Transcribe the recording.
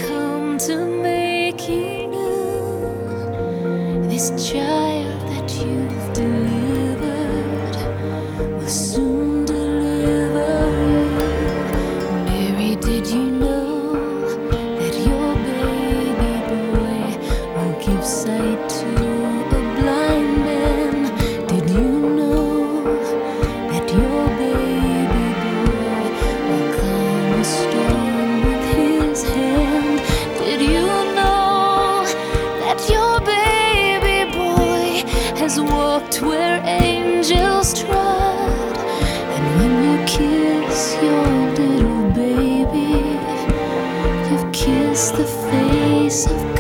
come to make you new. This child that you've delivered will soon deliver you. Mary, did you know that your baby boy will give sight to a blind man? Did you know that your baby boy will calm a storm with his hand? Did you know that your baby boy has walked where angels trod? And when you kiss your little baby, you've kissed the face of